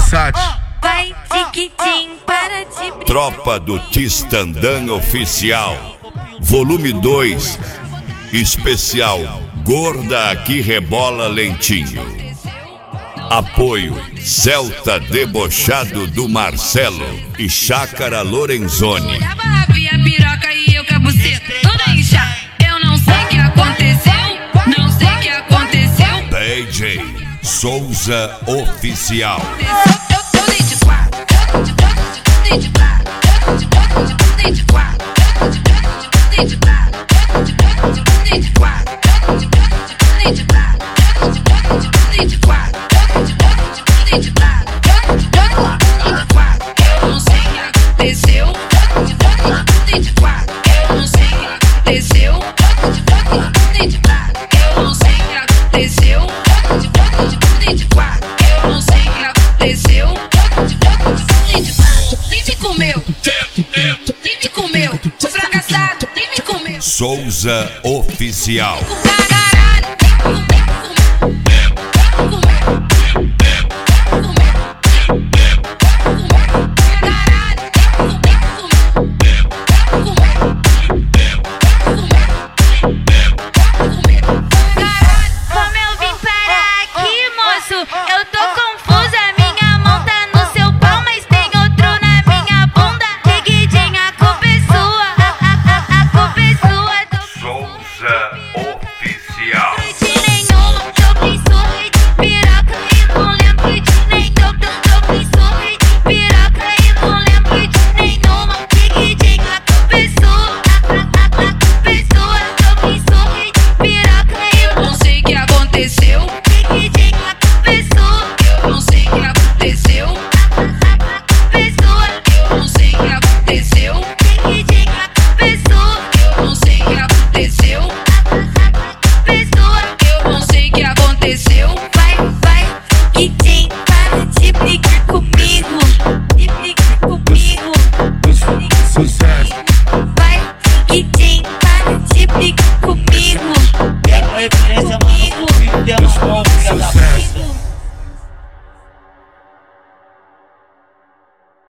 Versace. Vai tiquitim para de brincar. Tropa do Tistandã Oficial, volume 2, especial Gorda que Rebola Lentinho. Apoio Celta Debochado do Marcelo e Chácara Lorenzoni. A piroca e eu com a buceta toda inchada. Eu não sei o que aconteceu, não sei o que aconteceu. BJ Souza Oficial. Eu dei de quatro, dei de quatro, dei de quatro, dei de quatro, dei de quatro, dei de quatro, dei de quatro, dei de quatro. Eu não sei o que aconteceu. Dei de quatro, eu não sei o que aconteceu. Dei de quatro, eu não sei o que aconteceu. Dei de quatro, eu não sei o que aconteceu. Dei de quatro, nem me comeu, nem me comeu. Fracassado, nem me comeu. Souza Oficial. Com